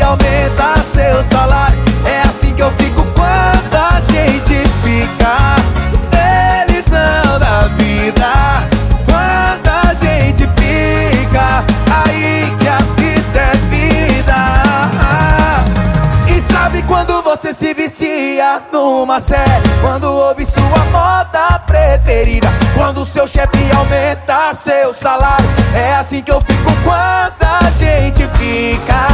aumenta seu salário. É assim que eu fico quando a gente fica felizão da vida. Quando a gente fica, aí que a vida é vida. E sabe quando você se vicia numa série? Quando ouve sua moda preferida. Quando seu chefe aumenta seu salário. É assim que eu fico quando a gente fica